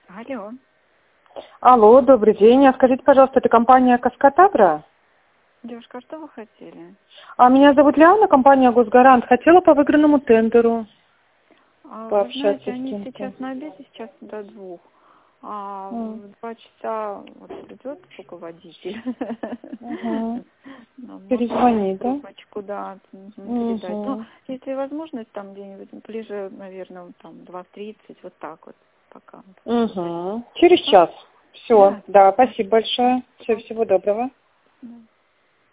Алло. Алло, добрый день. А скажите, пожалуйста, это компания «Каскад-Агро»? Девушка, а что вы хотели? Меня зовут Лиана, компания «Госгарант». Хотела по выигранному тендеру Вы пообщаться знаете, с они кем-то. сейчас на обеде, сейчас до 2. М. В 2 часа вот придет руководитель. Угу. Ну, можно Перезвони, да? трубочку, да, передать. Ну, Угу. если возможность, там где-нибудь ближе, наверное, там 2:30, вот так вот пока. Угу. Через Хорошо? час. Все. Да. Да, спасибо большое. Всего доброго. Да.